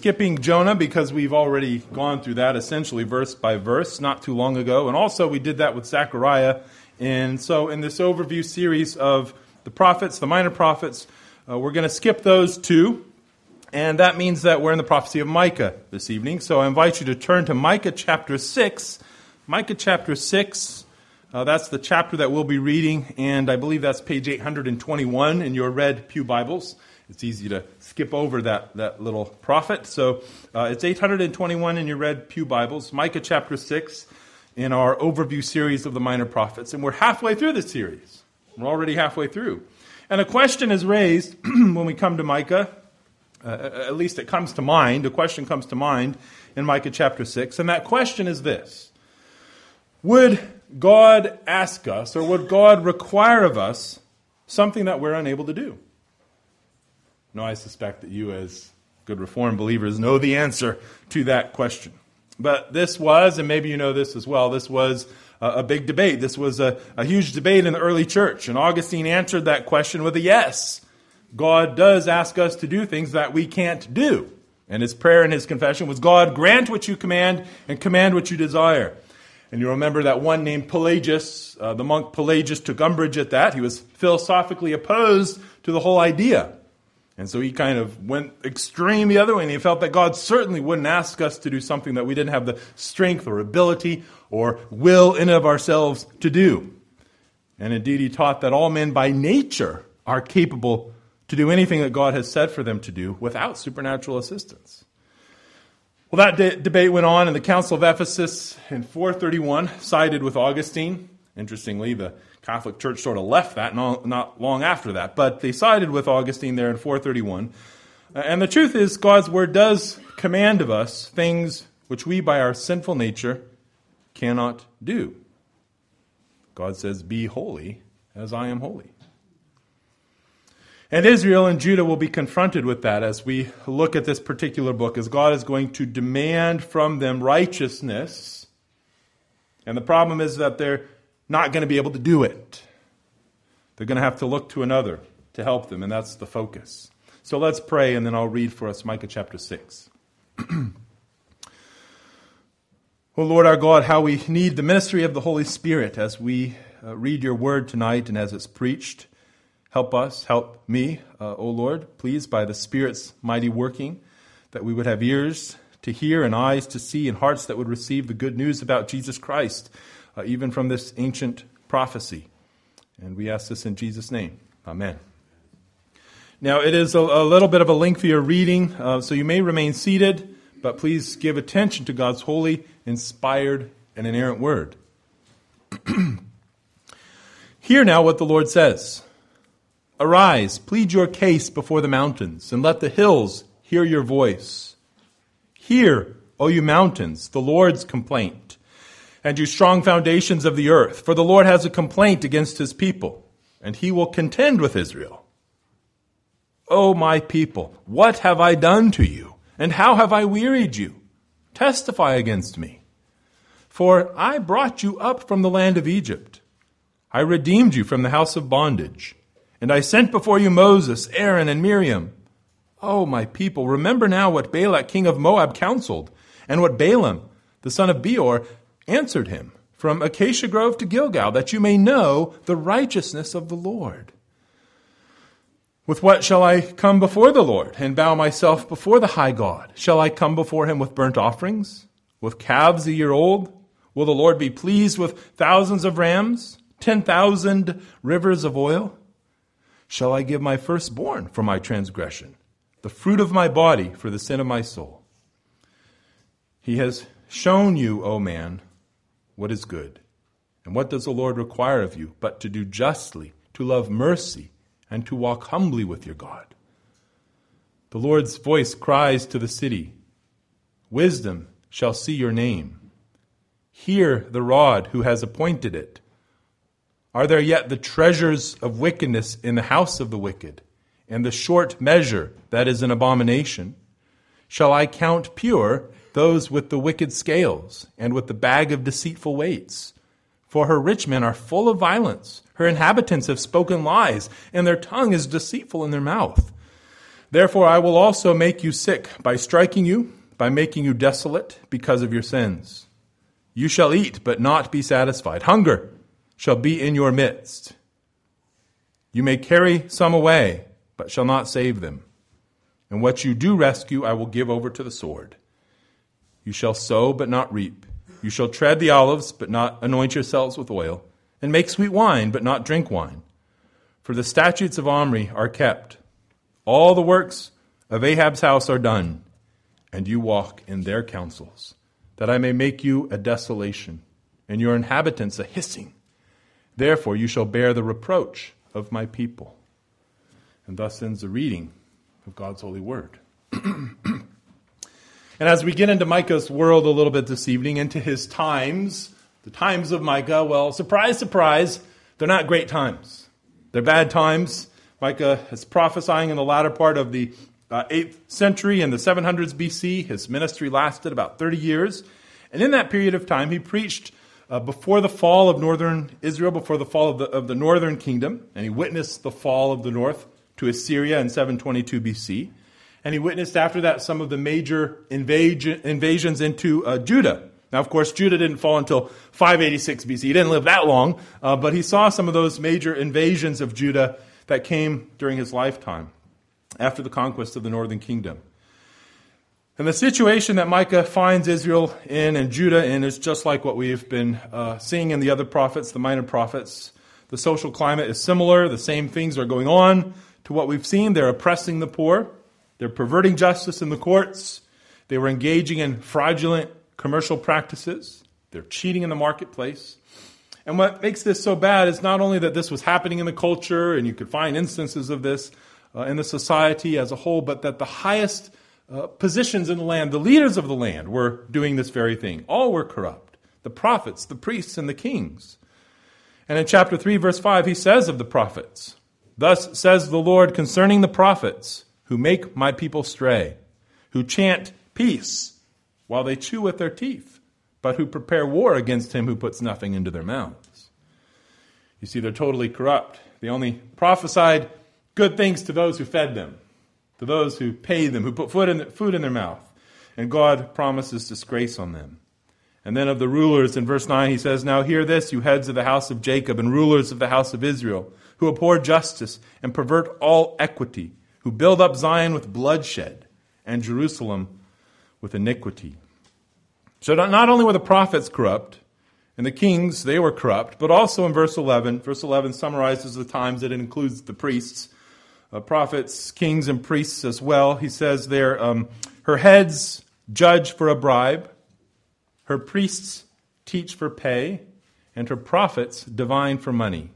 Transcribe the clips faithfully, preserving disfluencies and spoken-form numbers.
skipping Jonah because we've already gone through that essentially verse by verse not too long ago. And also we did that with Zechariah. And so in this overview series of the prophets, the minor prophets, uh, we're going to skip those two. And that means that we're in the prophecy of Micah this evening. So I invite you to turn to Micah chapter six. Micah chapter six, uh, that's the chapter that we'll be reading. And I believe that's page eight hundred twenty-one in your red pew Bibles. It's easy to skip over that, that little prophet. So uh, it's eight hundred twenty-one in your red pew Bibles. Micah chapter six in our overview series of the minor prophets. And we're halfway through this series. We're already halfway through. And a question is raised when we come to Micah. Uh, at least it comes to mind, a question comes to mind in Micah chapter six, and that question is this. Would God ask us, or would God require of us something that we're unable to do? No, I suspect that you as good Reformed believers know the answer to that question. But this was, and maybe you know this as well, this was a, a big debate. This was a, a huge debate in the early church, and Augustine answered that question with a yes. God does ask us to do things that we can't do. And his prayer and his confession was, God, grant what you command and command what you desire. And you remember that one named Pelagius, uh, the monk Pelagius took umbrage at that. He was philosophically opposed to the whole idea. And so he kind of went extreme the other way, and he felt that God certainly wouldn't ask us to do something that we didn't have the strength or ability or will in and of ourselves to do. And indeed, he taught that all men by nature are capable to do anything that God has said for them to do without supernatural assistance. Well, that de- debate went on, and the Council of Ephesus in four thirty-one sided with Augustine. Interestingly, the Catholic Church sort of left that not, not long after that, but they sided with Augustine there in four thirty-one. Uh, and the truth is, God's Word does command of us things which we, by our sinful nature, cannot do. God says, be holy as I am holy. And Israel and Judah will be confronted with that as we look at this particular book, as God is going to demand from them righteousness. And the problem is that they're not going to be able to do it. They're going to have to look to another to help them, and that's the focus. So let's pray, and then I'll read for us Micah chapter six. Oh Lord our God, how we need the ministry of the Holy Spirit as we uh, read your word tonight and as it's preached. Help us, help me, uh, O Lord, please, by the Spirit's mighty working, that we would have ears to hear and eyes to see and hearts that would receive the good news about Jesus Christ, uh, even from this ancient prophecy. And we ask this in Jesus' name. Amen. Now, it is a, a little bit of a lengthier reading, uh, so you may remain seated, but please give attention to God's holy, inspired, and inerrant word. Hear now what the Lord says. Arise, plead your case before the mountains, and let the hills hear your voice. Hear, O you mountains, the Lord's complaint, and you strong foundations of the earth, for the Lord has a complaint against his people, and he will contend with Israel. O my people, what have I done to you, and how have I wearied you? Testify against me. For I brought you up from the land of Egypt. I redeemed you from the house of bondage. And I sent before you Moses, Aaron, and Miriam. O my people, remember now what Balak, king of Moab, counseled, and what Balaam, the son of Beor, answered him, from Acacia Grove to Gilgal, that you may know the righteousness of the Lord. With what shall I come before the Lord, and bow myself before the high God? Shall I come before him with burnt offerings, with calves a year old? Will the Lord be pleased with thousands of rams, ten thousand rivers of oil? Shall I give my firstborn for my transgression, the fruit of my body for the sin of my soul? He has shown you, O man, what is good. And what does the Lord require of you but to do justly, to love mercy, and to walk humbly with your God? The Lord's voice cries to the city, wisdom shall see your name. Hear the rod who has appointed it. Are there yet the treasures of wickedness in the house of the wicked, and the short measure that is an abomination? Shall I count pure those with the wicked scales, and with the bag of deceitful weights? For her rich men are full of violence. Her inhabitants have spoken lies, and their tongue is deceitful in their mouth. Therefore I will also make you sick by striking you, by making you desolate because of your sins. You shall eat, but not be satisfied. Hunger shall be in your midst. You may carry some away, but shall not save them. And what you do rescue I will give over to the sword. You shall sow, but not reap. You shall tread the olives, but not anoint yourselves with oil, and make sweet wine, but not drink wine. For the statutes of Omri are kept. All the works of Ahab's house are done, and you walk in their counsels, that I may make you a desolation, and your inhabitants a hissing. Therefore you shall bear the reproach of my people. And thus ends the reading of God's holy word. And as we get into Micah's world a little bit this evening, into his times, the times of Micah, well, surprise, surprise, they're not great times. They're bad times. Micah is prophesying in the latter part of the uh, eighth century in the seven hundreds B C. His ministry lasted about thirty years. And in that period of time, he preached uh, before the fall of northern Israel, before the fall of the, of the northern kingdom. And he witnessed the fall of the north to Assyria in seven twenty-two B C. And he witnessed after that some of the major invasion, invasions into uh, Judah. Now, of course, Judah didn't fall until five eighty-six B C. He didn't live that long, uh, but he saw some of those major invasions of Judah that came during his lifetime after the conquest of the northern kingdom. And the situation that Micah finds Israel in and Judah in is just like what we've been uh, seeing in the other prophets, the minor prophets. The social climate is similar. The same things are going on to what we've seen. They're oppressing the poor. They're perverting justice in the courts. They were engaging in fraudulent commercial practices. They're cheating in the marketplace. And what makes this so bad is not only that this was happening in the culture, and you could find instances of this uh, in the society as a whole, but that the highest uh, positions in the land, the leaders of the land, were doing this very thing. All were corrupt. The prophets, the priests, and the kings. And in chapter three, verse five, he says of the prophets, "Thus says the Lord concerning the prophets, who make my people stray, who chant peace while they chew with their teeth, but who prepare war against him who puts nothing into their mouths." You see, they're totally corrupt. They only prophesied good things to those who fed them, to those who paid them, who put food in, food in their mouth. And God promises disgrace on them. And then of the rulers, in verse nine, he says, "Now hear this, you heads of the house of Jacob and rulers of the house of Israel, who abhor justice and pervert all equity, who build up Zion with bloodshed and Jerusalem with iniquity." So not only were the prophets corrupt, and the kings, they were corrupt, but also in verse eleven, verse eleven summarizes the times that it includes the priests, uh, prophets, kings, and priests as well. He says there, um, her heads judge for a bribe, her priests teach for pay, and her prophets divine for money.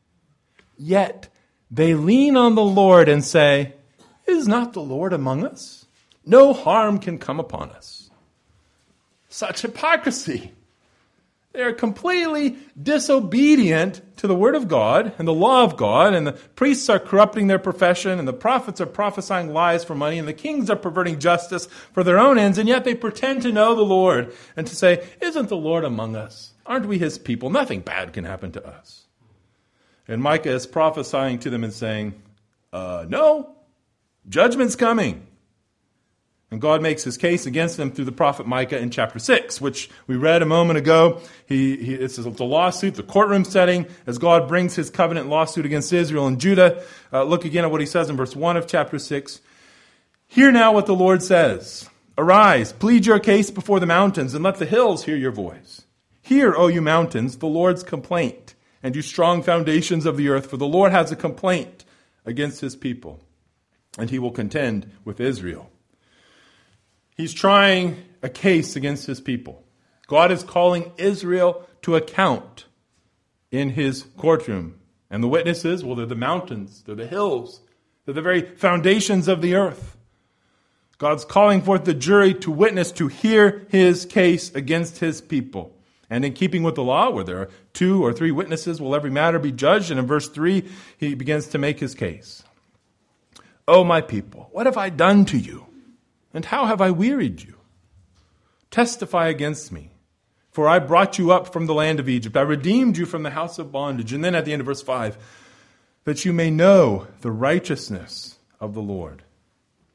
Yet they lean on the Lord and say, "Is not the Lord among us? No harm can come upon us." Such hypocrisy. They are completely disobedient to the word of God and the law of God, and the priests are corrupting their profession, and the prophets are prophesying lies for money, and the kings are perverting justice for their own ends, and yet they pretend to know the Lord and to say, "Isn't the Lord among us? Aren't we his people? Nothing bad can happen to us." And Micah is prophesying to them and saying, uh, no, judgment's coming. And God makes his case against them through the prophet Micah in chapter six, which we read a moment ago. He, he, it's a lawsuit, the courtroom setting, as God brings his covenant lawsuit against Israel and Judah. Uh, look again at what he says in verse one of chapter six. "Hear now what the Lord says. Arise, plead your case before the mountains, and let the hills hear your voice. Hear, O you mountains, the Lord's complaint, and you strong foundations of the earth, for the Lord has a complaint against his people, and he will contend with Israel." He's trying a case against his people. God is calling Israel to account in his courtroom. And the witnesses, well, they're the mountains, they're the hills, they're the very foundations of the earth. God's calling forth the jury to witness, to hear his case against his people. And in keeping with the law, where there are two or three witnesses, will every matter be judged. And in verse three, he begins to make his case. "O my people, what have I done to you? And how have I wearied you? Testify against me, for I brought you up from the land of Egypt. I redeemed you from the house of bondage." And then at the end of verse five, "that you may know the righteousness of the Lord,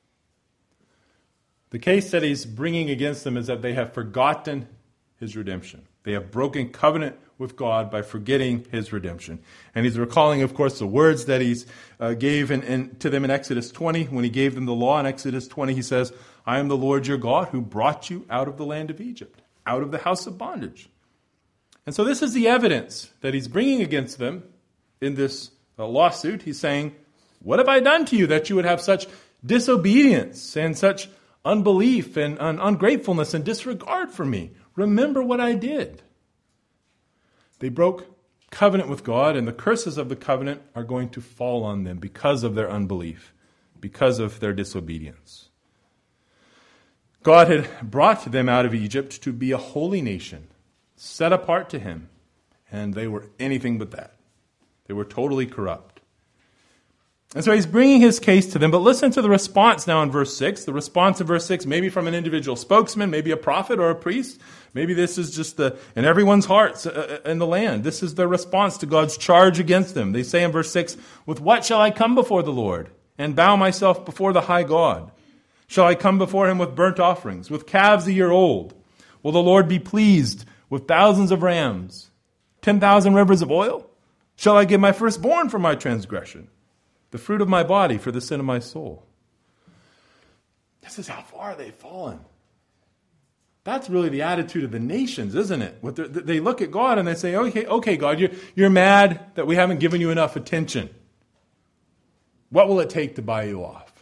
The case that he's bringing against them is that they have forgotten his redemption. They have broken covenant with God by forgetting his redemption. And he's recalling, of course, the words that he uh, gave in, in, to them in Exodus twenty. When he gave them the law in Exodus twenty, he says, I am the Lord your God who brought you out of the land of Egypt, out of the house of bondage. And so this is the evidence that he's bringing against them in this uh, lawsuit. He's saying, what have I done to you that you would have such disobedience and such unbelief and un- ungratefulness and disregard for me? Remember what I did. They broke covenant with God, and the curses of the covenant are going to fall on them because of their unbelief, because of their disobedience. God had brought them out of Egypt to be a holy nation, set apart to him, and they were anything but that. They were totally corrupt. And so he's bringing his case to them, but listen to the response now in verse six. The response in verse six, maybe from an individual spokesman, maybe a prophet or a priest. Maybe this is just the in everyone's hearts in the land. This is their response to God's charge against them. They say in verse six, with what shall I come before the Lord and bow myself before the high God? Shall I come before him with burnt offerings, with calves a year old? Will the Lord be pleased with thousands of rams, ten thousand rivers of oil? Shall I give my firstborn for my transgression, the fruit of my body for the sin of my soul? This is how far they've fallen. That's really the attitude of the nations, isn't it? What they look at God and they say, okay, okay, God, you're, you're mad that we haven't given you enough attention. What will it take to buy you off?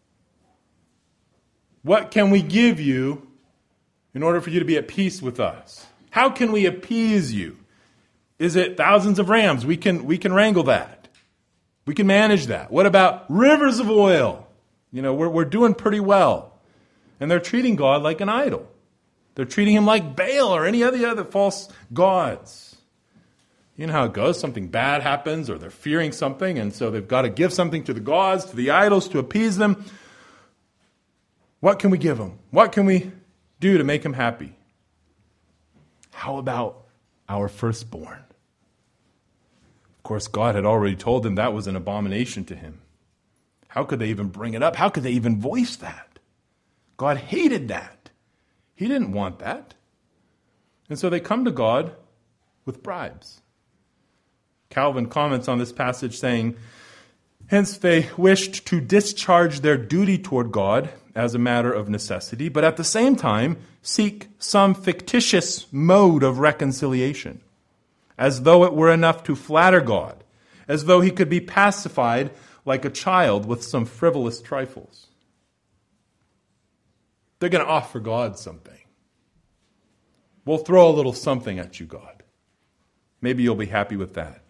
What can we give you in order for you to be at peace with us? How can we appease you? Is it thousands of rams? We can, we can wrangle that. We can manage that. What about rivers of oil? You know, we're, we're doing pretty well. And they're treating God like an idol. They're treating him like Baal or any other other false gods. You know how it goes. Something bad happens or they're fearing something, and so they've got to give something to the gods, to the idols, to appease them. What can we give them? What can we do to make him happy? How about our firstborn? Of course, God had already told them that was an abomination to him. How could they even bring it up? How could they even voice that? God hated that. He didn't want that. And so they come to God with bribes. Calvin comments on this passage saying, hence they wished to discharge their duty toward God as a matter of necessity, but at the same time seek some fictitious mode of reconciliation, as though it were enough to flatter God, as though he could be pacified like a child with some frivolous trifles. They're going to offer God something. We'll throw a little something at you, God. Maybe you'll be happy with that.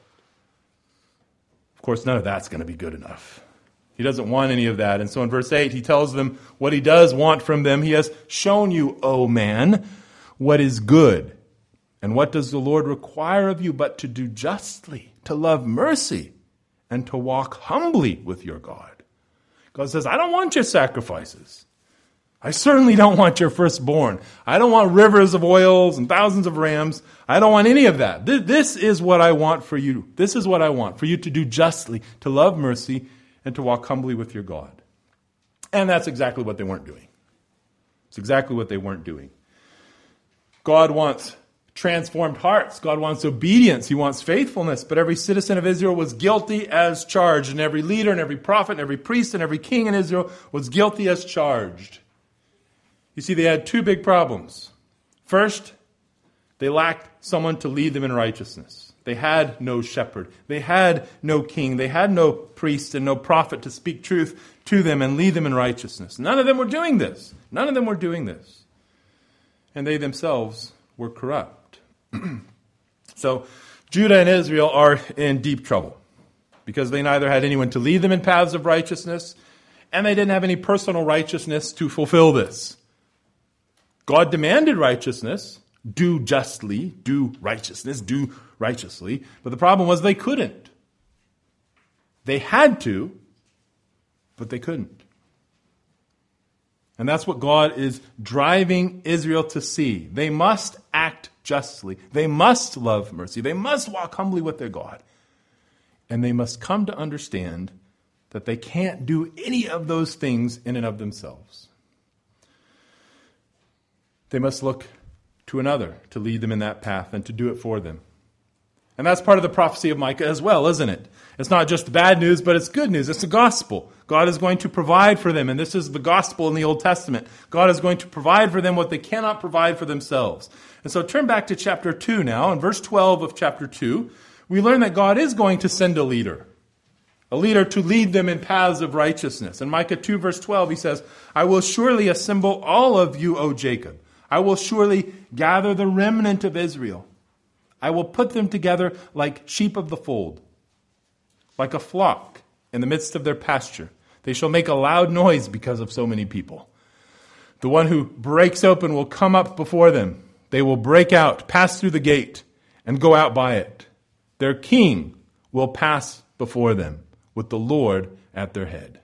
Of course, none of that's going to be good enough. He doesn't want any of that. And so in verse eight, he tells them what he does want from them. He has shown you, O man, what is good. And what does the Lord require of you but to do justly, to love mercy, and to walk humbly with your God? God says, I don't want your sacrifices. I certainly don't want your firstborn. I don't want rivers of oils and thousands of rams. I don't want any of that. This is what I want for you. This is what I want, for you to do justly, to love mercy, and to walk humbly with your God. And that's exactly what they weren't doing. It's exactly what they weren't doing. God wants transformed hearts. God wants obedience. He wants faithfulness. But every citizen of Israel was guilty as charged. And every leader and every prophet and every priest and every king in Israel was guilty as charged. You see, they had two big problems. First, they lacked someone to lead them in righteousness. They had no shepherd. They had no king. They had no priest and no prophet to speak truth to them and lead them in righteousness. None of them were doing this. None of them were doing this. And they themselves were corrupt. So Judah and Israel are in deep trouble because they neither had anyone to lead them in paths of righteousness, and they didn't have any personal righteousness to fulfill this. God demanded righteousness, do justly, do righteousness, do righteously. But the problem was they couldn't. They had to, but they couldn't. And that's what God is driving Israel to see. They must act justly. They must love mercy. They must walk humbly with their God. And they must come to understand that they can't do any of those things in and of themselves. they must look to another to lead them in that path and to do it for them. And that's part of the prophecy of Micah as well, isn't it? It's not just bad news, but it's good news. It's the gospel. God is going to provide for them, and this is the gospel in the Old Testament. God is going to provide for them what they cannot provide for themselves. And so turn back to chapter two now. In verse twelve of chapter two, we learn that God is going to send a leader, a leader to lead them in paths of righteousness. In Micah two, verse twelve, he says, I will surely assemble all of you, O Jacob. I will surely gather the remnant of Israel. I will put them together like sheep of the fold, like a flock in the midst of their pasture. They shall make a loud noise because of so many people. The one who breaks open will come up before them. They will break out, pass through the gate, and go out by it. Their king will pass before them with the Lord at their head.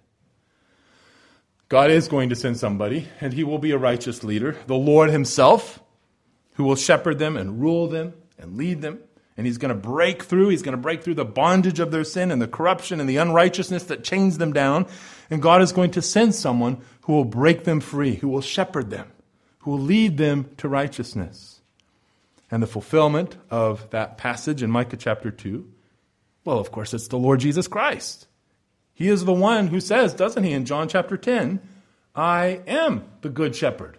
God is going to send somebody, and he will be a righteous leader, the Lord himself, who will shepherd them and rule them and lead them. And he's going to break through. He's going to break through the bondage of their sin and the corruption and the unrighteousness that chains them down. And God is going to send someone who will break them free, who will shepherd them, who will lead them to righteousness. And the fulfillment of that passage in Micah chapter two, well, of course, it's the Lord Jesus Christ. He is the one who says, doesn't he, in John chapter ten, I am the good shepherd.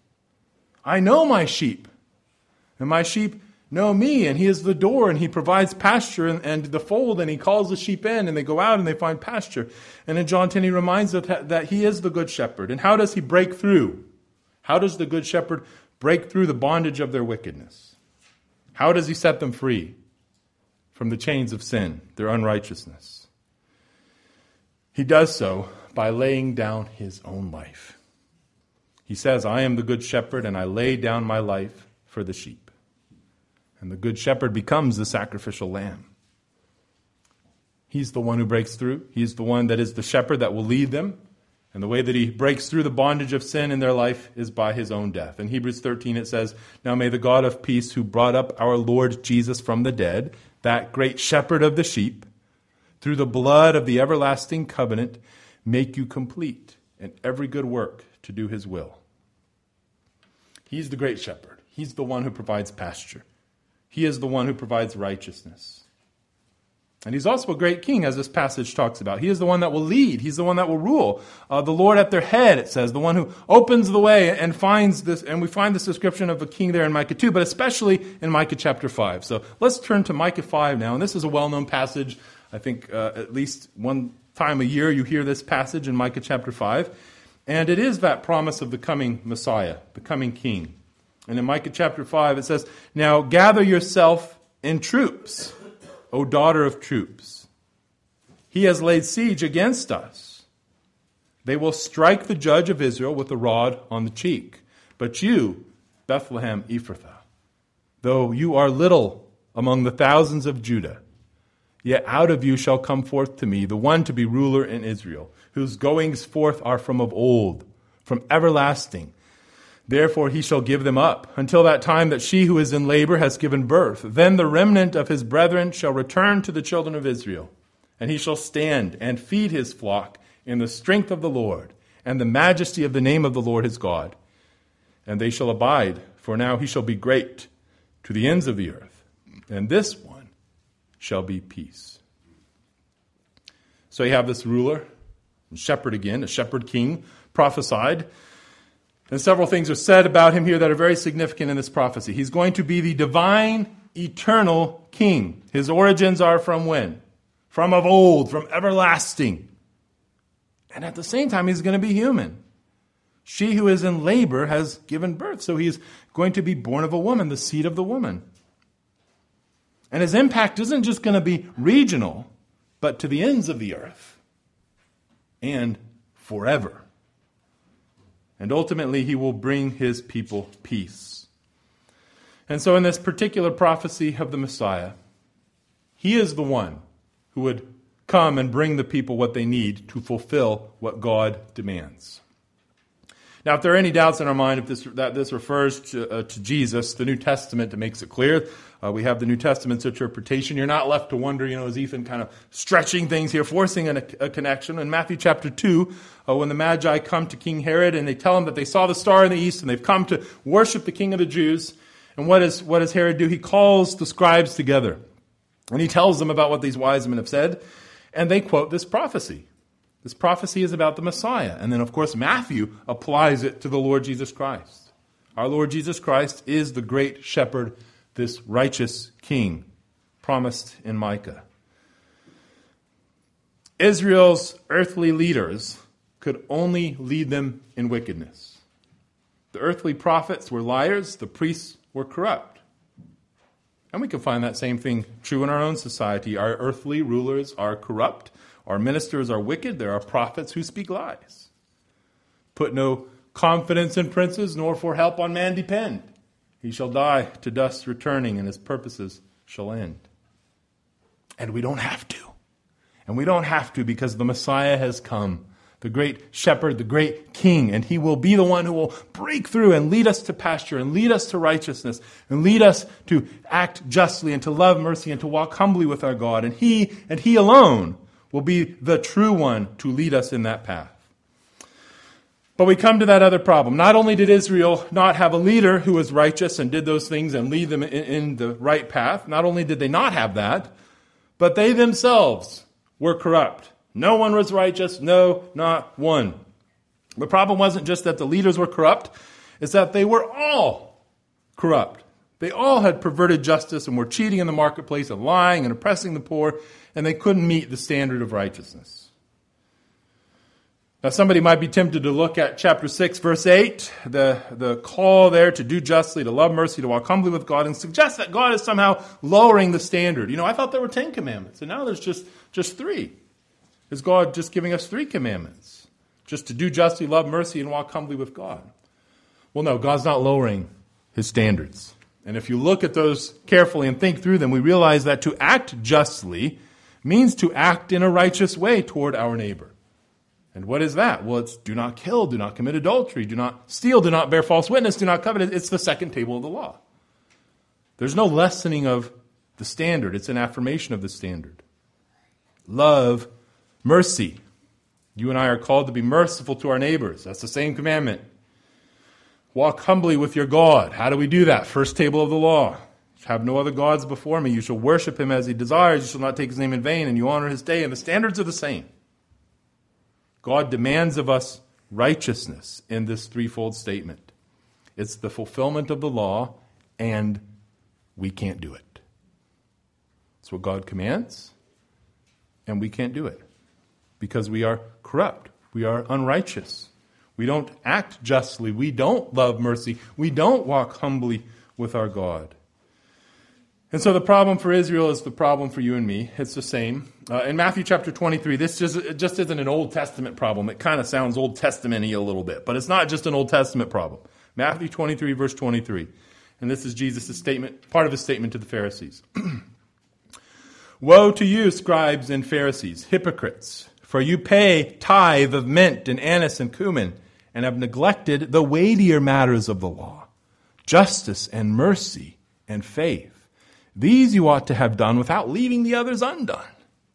I know my sheep, and my sheep know me, and he is the door, and he provides pasture and, and the fold, and he calls the sheep in, and they go out and they find pasture. And in John ten, he reminds us that, that he is the good shepherd. And how does he break through? How does the good shepherd break through the bondage of their wickedness? How does he set them free from the chains of sin, their unrighteousness? He does so by laying down his own life. He says, I am the good shepherd, and I lay down my life for the sheep. And the good shepherd becomes the sacrificial lamb. He's the one who breaks through. He's the one that is the shepherd that will lead them. And the way that he breaks through the bondage of sin in their life is by his own death. In Hebrews thirteen it says, Now may the God of peace, who brought up our Lord Jesus from the dead, that great shepherd of the sheep, through the blood of the everlasting covenant, make you complete in every good work to do his will. He's the great shepherd. He's the one who provides pasture. He is the one who provides righteousness. And he's also a great king, as this passage talks about. He is the one that will lead. He's the one that will rule. Uh, the Lord at their head, it says, the one who opens the way and finds this. And we find this description of a king there in Micah two, but especially in Micah chapter five. So let's turn to Micah five now. And this is a well-known passage. I think uh, at least one time a year you hear this passage in Micah chapter five. And it is that promise of the coming Messiah, the coming king. And in Micah chapter five, it says, Now gather yourself in troops, O daughter of troops. He has laid siege against us. They will strike the judge of Israel with a rod on the cheek. But you, Bethlehem Ephrathah, though you are little among the thousands of Judah, yet out of you shall come forth to me the one to be ruler in Israel, whose goings forth are from of old, from everlasting. Therefore he shall give them up, until that time that she who is in labor has given birth. Then the remnant of his brethren shall return to the children of Israel, and he shall stand and feed his flock in the strength of the Lord, and the majesty of the name of the Lord his God. And they shall abide, for now he shall be great to the ends of the earth, and this one shall be peace. So you have this ruler, shepherd again, a shepherd king, prophesied. And several things are said about him here that are very significant in this prophecy. He's going to be the divine, eternal king. His origins are from when? From of old, from everlasting. And at the same time, he's going to be human. She who is in labor has given birth, so he's going to be born of a woman, the seed of the woman. And his impact isn't just going to be regional, but to the ends of the earth and forever. And ultimately, he will bring his people peace. And so in this particular prophecy of the Messiah, he is the one who would come and bring the people what they need to fulfill what God demands. Now, if there are any doubts in our mind if this, that this refers to, uh, to Jesus, the New Testament makes it clear. Uh, we have the New Testament's interpretation. You're not left to wonder, you know, is Ethan kind of stretching things here, forcing a, a connection? In Matthew chapter two, uh, when the Magi come to King Herod and they tell him that they saw the star in the east and they've come to worship the King of the Jews, and what, is, what does Herod do? He calls the scribes together and he tells them about what these wise men have said, and they quote this prophecy. This prophecy is about the Messiah. And then, of course, Matthew applies it to the Lord Jesus Christ. Our Lord Jesus Christ is the great shepherd, this righteous king promised in Micah. Israel's earthly leaders could only lead them in wickedness. The earthly prophets were liars, the priests were corrupt. And we can find that same thing true in our own society. Our earthly rulers are corrupt. Our ministers are wicked. There are prophets who speak lies. Put no confidence in princes, nor for help on man depend. He shall die to dust returning, and his purposes shall end. And we don't have to. And we don't have to because the Messiah has come, the great shepherd, the great king, and he will be the one who will break through and lead us to pasture and lead us to righteousness and lead us to act justly and to love mercy and to walk humbly with our God. And he and he alone will be the true one to lead us in that path. But we come to that other problem. Not only did Israel not have a leader who was righteous and did those things and lead them in, in the right path, not only did they not have that, but they themselves were corrupt. No one was righteous, no, not one. The problem wasn't just that the leaders were corrupt, it's that they were all corrupt. They all had perverted justice and were cheating in the marketplace and lying and oppressing the poor, and they couldn't meet the standard of righteousness. Now, somebody might be tempted to look at chapter six, verse eight, the, the call there to do justly, to love mercy, to walk humbly with God, and suggest that God is somehow lowering the standard. You know, I thought there were ten commandments, and now there's just, just three. Is God just giving us three commandments? Just to do justly, love mercy, and walk humbly with God? Well, no, God's not lowering his standards. And if you look at those carefully and think through them, we realize that to act justly means to act in a righteous way toward our neighbor. And what is that? Well, it's do not kill, do not commit adultery, do not steal, do not bear false witness, do not covet. It's the second table of the law. There's no lessening of the standard. It's an affirmation of the standard. Love mercy. You and I are called to be merciful to our neighbors. That's the same commandment. Walk humbly with your God. How do we do that? First table of the law. Have no other gods before me. You shall worship him as he desires. You shall not take his name in vain, and you honor his day. And the standards are the same. God demands of us righteousness in this threefold statement. It's the fulfillment of the law, and we can't do it. It's what God commands, and we can't do it because we are corrupt. We are unrighteous. We don't act justly. We don't love mercy. We don't walk humbly with our God. And so the problem for Israel is the problem for you and me. It's the same. Uh, in Matthew chapter twenty-three, this just, it just isn't an Old Testament problem. It kind of sounds Old Testament-y a little bit, but it's not just an Old Testament problem. Matthew twenty-three, verse twenty-three. And this is Jesus' statement, part of his statement to the Pharisees. Woe to you, scribes and Pharisees, hypocrites, for you pay tithe of mint and anise and cumin, and have neglected the weightier matters of the law, justice and mercy and faith. These you ought to have done without leaving the others undone.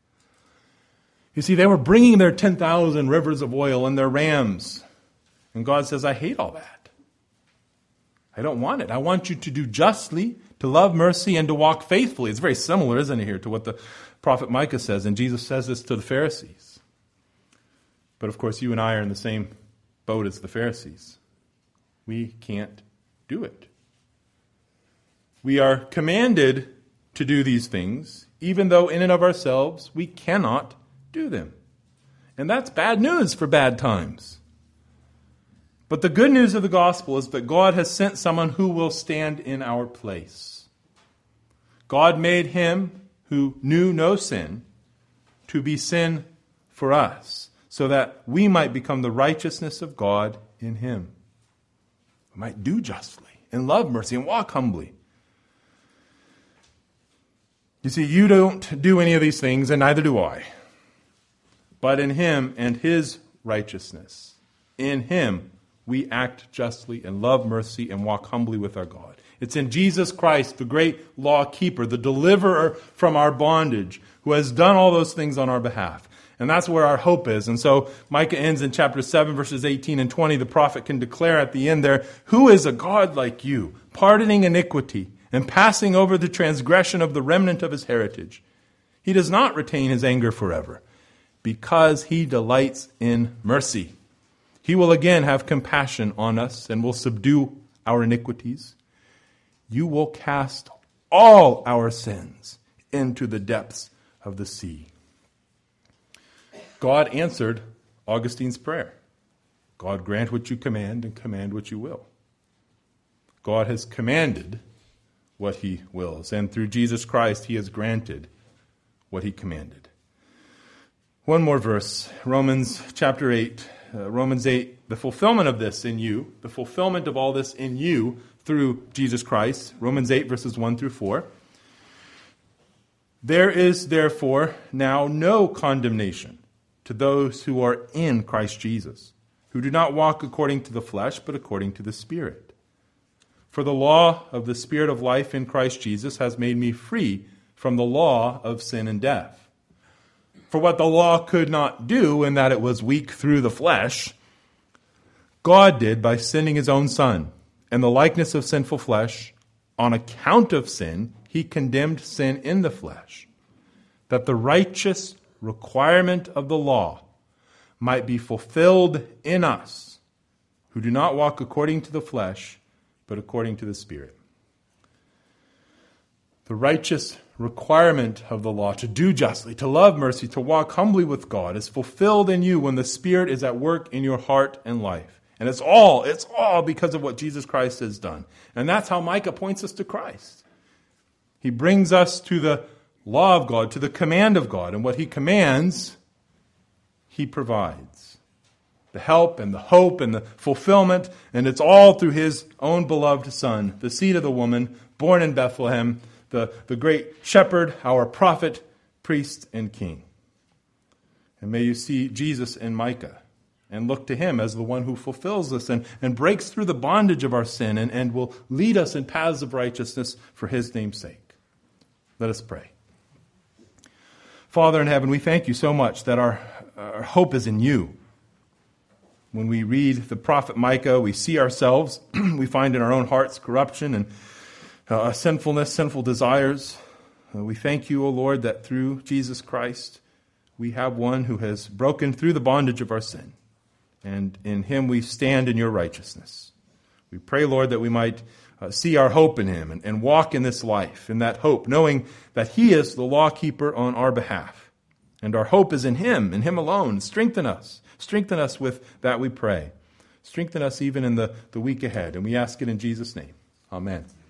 You see, they were bringing their ten thousand rivers of oil and their rams. And God says, I hate all that. I don't want it. I want you to do justly, to love mercy, and to walk faithfully. It's very similar, isn't it, here, to what the prophet Micah says. And Jesus says this to the Pharisees. But of course, you and I are in the same boat as the Pharisees. We can't do it. We are commanded to do these things, even though in and of ourselves we cannot do them. And that's bad news for bad times. But the good news of the gospel is that God has sent someone who will stand in our place. God made him who knew no sin to be sin for us, so that we might become the righteousness of God in him. We might do justly and love mercy and walk humbly. You see, you don't do any of these things, and neither do I. But in him and his righteousness, in him we act justly and love mercy and walk humbly with our God. It's in Jesus Christ, the great law keeper, the deliverer from our bondage, who has done all those things on our behalf. And that's where our hope is. And so Micah ends in chapter seven, verses eighteen and twenty. The prophet can declare at the end there, "Who is a God like you, pardoning iniquity and passing over the transgression of the remnant of his heritage? He does not retain his anger forever, because he delights in mercy. He will again have compassion on us and will subdue our iniquities. You will cast all our sins into the depths of the sea." God answered Augustine's prayer. God grant what you command and command what you will. God has commanded what he wills, and through Jesus Christ he has granted what he commanded. One more verse, Romans chapter eight. Uh, Romans eight, the fulfillment of this in you, the fulfillment of all this in you through Jesus Christ. Romans eight, verses one through four. "There is therefore now no condemnation to those who are in Christ Jesus, who do not walk according to the flesh, but according to the Spirit. For the law of the Spirit of life in Christ Jesus has made me free from the law of sin and death. For what the law could not do, in that it was weak through the flesh, God did by sending his own Son. In the likeness of sinful flesh, on account of sin, he condemned sin in the flesh, that the righteous requirement of the law might be fulfilled in us, who do not walk according to the flesh, but according to the Spirit." The righteous requirement of the law to do justly, to love mercy, to walk humbly with God is fulfilled in you when the Spirit is at work in your heart and life. And it's all, it's all because of what Jesus Christ has done. And that's how Micah points us to Christ. He brings us to the law of God, to the command of God. And what he commands, he provides. The help and the hope and the fulfillment. And it's all through his own beloved Son, the seed of the woman, born in Bethlehem, the, the great shepherd, our prophet, priest, and king. And may you see Jesus in Micah and look to him as the one who fulfills this and, and breaks through the bondage of our sin and, and will lead us in paths of righteousness for his name's sake. Let us pray. Father in heaven, we thank you so much that our, our hope is in you. When we read the prophet Micah, we see ourselves, we find in our own hearts corruption and uh, sinfulness, sinful desires. Uh, we thank you, O Lord, that through Jesus Christ, we have one who has broken through the bondage of our sin. And in him we stand in your righteousness. We pray, Lord, that we might uh, see our hope in him and, and walk in this life, in that hope, knowing that he is the law keeper on our behalf. And our hope is in him, in him alone. Strengthen us. Strengthen us with that, we pray. Strengthen us even in the, the week ahead. And we ask it in Jesus' name. Amen.